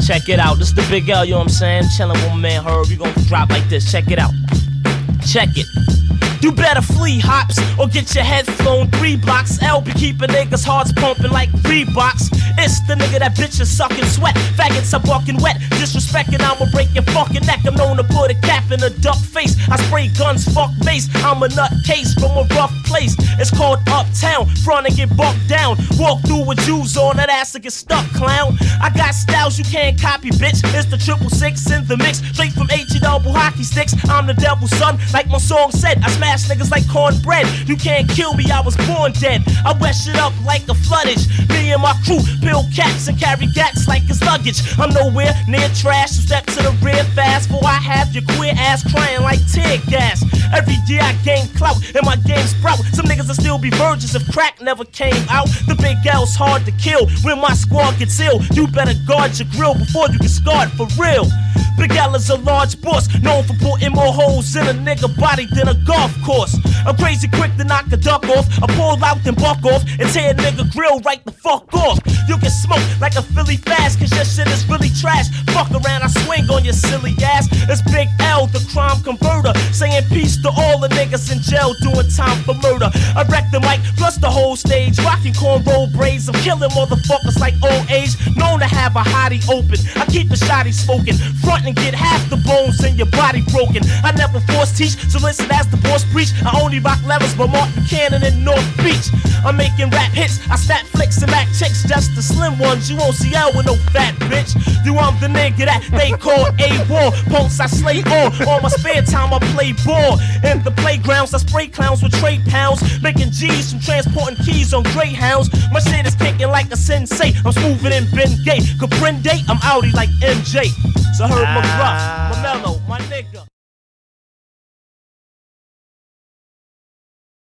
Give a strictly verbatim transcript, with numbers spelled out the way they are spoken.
Check it out, this is the Big L, you know what I'm saying? Chillin' with my man Herb, we gon' drop like this, check it out. Check it. You better flee hops or get your head flown three blocks. L be keeping niggas' hearts pumping like Reeboks. It's the nigga that bitches sucking sweat. Faggots are walking wet. Disrespecting, I'ma break your fucking neck. I'm known to put a cap in a duck face. I spray guns, fuck bass. I'm a nutcase from a rough place. It's called Uptown. Front and get bucked down. Walk through with Jews on that ass and get stuck, clown. I got styles you can't copy, bitch. It's the triple six in the mix. Straight from H E double hockey sticks. I'm the devil's son, like my song said. I smash niggas like cornbread. You can't kill me, I was born dead. I wet shit up like a floodage. Me and my crew build cats and carry gats like it's luggage. I'm nowhere near trash, so step to the rear fast. For I have your queer ass crying like tear gas. Every year I gain clout and my game sprout. Some niggas will still be virgins if crack never came out. The Big L's hard to kill when my squad gets ill. You better guard your grill before you get scarred for real. Big L is a large boss, known for putting more holes in a nigga body than a golf course. I'm crazy quick to knock a duck off. I pull out and buck off and tear a nigga grill right the fuck off. You can smoke like a Philly fast, cause your shit is really trash. Fuck around, I swing on your silly ass. It's Big L, the crime converter, saying peace to all the niggas in jail doing time for murder. I wreck the mic plus the whole stage, rocking cornrow braids. I'm killing motherfuckers like old age, known to have a hottie open. I keep the shotty smoking, front and get half the bones in your body broken. I never force teach, so listen as the boss preach. I only rock levels but Martin Cannon in North Beach. I'm making rap hits, I snap flicks and back chicks, just the slim ones. You won't see L with no fat bitch. You I'm the nigga that they call A-War. Punks I slay on, all my spare time I play ball. In the playgrounds I spray clowns with trade pounds, making G's from transporting keys on Greyhounds. My shit is kicking like a sensei, I'm smoother than Ben Gay. Comprende, I'm outie like M J. So I heard my rough, my mellow, my nigga.